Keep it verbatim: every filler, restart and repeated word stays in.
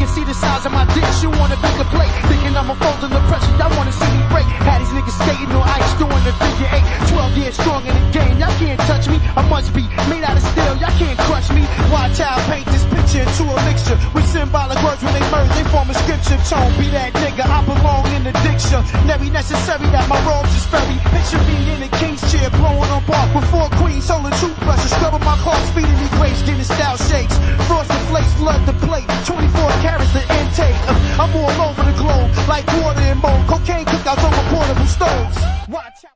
see the size of my dick, you wanna make a play. Thinking I'm a fold in the pressure, y'all wanna see me break. Had these niggas skating on ice, doing the figure eight. Twelve years strong in the game, y'all can't touch me. I must be made out of steel, y'all can't crush me. Watch how I paint this picture into a mixture. With symbolic words when they merge, they form a scripture. Tone be that nigga, I belong in the dictionary. Necessary that my robes is very. Picture me in a king's chair, blowing on bark with four queens, holding toothbrushes, scrubbing my clothes, feeding me grapes, getting style shakes. Frosted flakes, blood the plate, twenty-four carats the intake. Uh, I'm all over the globe, like water and mold. Cocaine cookouts over portable stoves. Watch out.